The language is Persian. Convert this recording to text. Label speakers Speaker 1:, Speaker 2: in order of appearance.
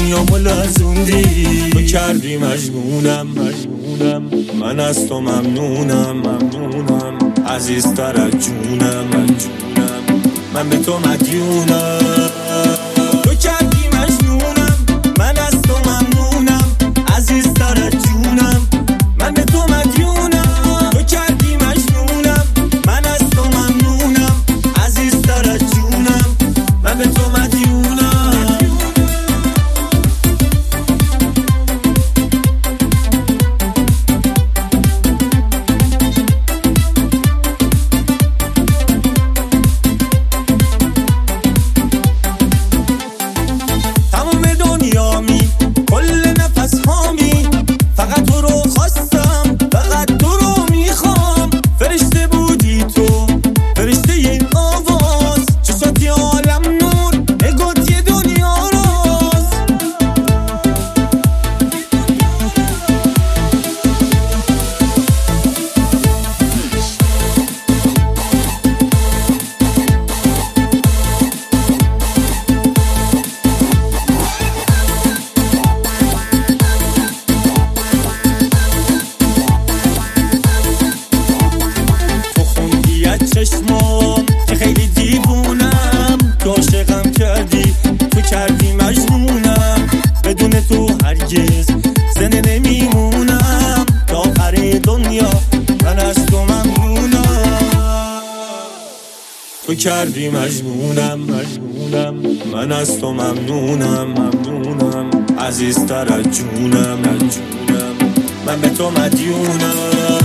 Speaker 1: دنیامو لرزوندی، تو کردی مجنونم. من از تو ممنونم. عزیزتر از جونم. من به تو مدیونم. تو کردی مجنونم، من از تو ممنونم. عزیزتر از جونم، من به تو مدیونم. تو کردی مجنونم، من از تو ممنونم. عزیزتر از جونم، من به تو مدیونم. کل نفس هامی فقط تو رو خواستم، فقط تو رو میخوام. فرشته بودی تو، فرشته این آواز، چشاتی عالم نور، نگات یه دنیا راز. چشمام که خیلی دیوونم، تو عاشقم کردی، تو کردی مجنونم. بدون تو هرگز زنده نمیمونم، تا آخر دنیا من از تو ممنونم. تو کردی مجنونم. من از تو ممنونم. عزیزتر از جونم. من به تو مدیونم.